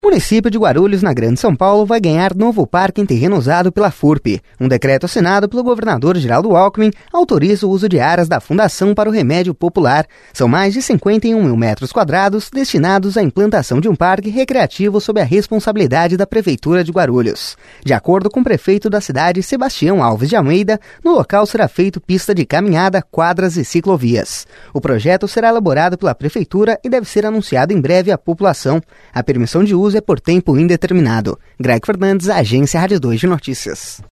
O município de Guarulhos, na Grande São Paulo, vai ganhar novo parque em terreno usado pela FURP. Um decreto assinado pelo governador Geraldo Alckmin autoriza o uso de áreas da Fundação para o Remédio Popular. São mais de 51 mil metros quadrados destinados à implantação de um parque recreativo sob a responsabilidade da Prefeitura de Guarulhos. De acordo com o prefeito da cidade, Sebastião Alves de Almeida, no local será feito pista de caminhada, quadras e ciclovias. O projeto será elaborado pela Prefeitura e deve ser anunciado em breve à população. A permissão de uso é por tempo indeterminado. Greg Fernandes, Agência Rádio 2 de Notícias.